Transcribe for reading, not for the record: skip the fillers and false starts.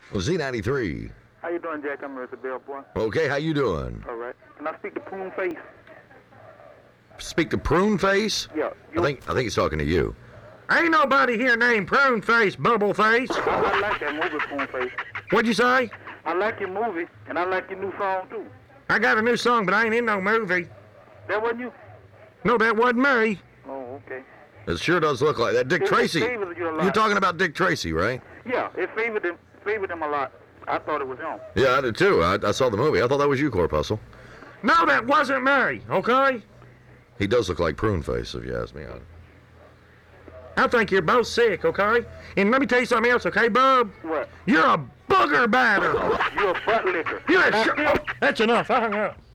Z93. How you doing, Jack? I'm Mr. Bell Boy. Okay, how you doing? All right. Can I speak to Prune Face? Speak to Prune Face? Yeah. I think he's talking to you. Ain't nobody here named Prune Face, Bubble Face. I like that movie, Prune Face. What'd you say? I like your movie, and I like your new song, too. I got a new song, but I ain't in no movie. That wasn't you? No, that wasn't me. Oh, okay. It sure does look like that. Dick Tracy. Favored you a lot. You're talking about Dick Tracy, right? Yeah, it favored him a lot. I thought it was him. Yeah, I did too. I saw the movie. I thought that was you, Corpuscle. No, that wasn't me, okay? He does look like Prune Face, if you ask me. I think you're both sick, okay? And let me tell you something else, okay, Bub? What? You're a booger batter. You're a butt licker. That's enough. I hung up.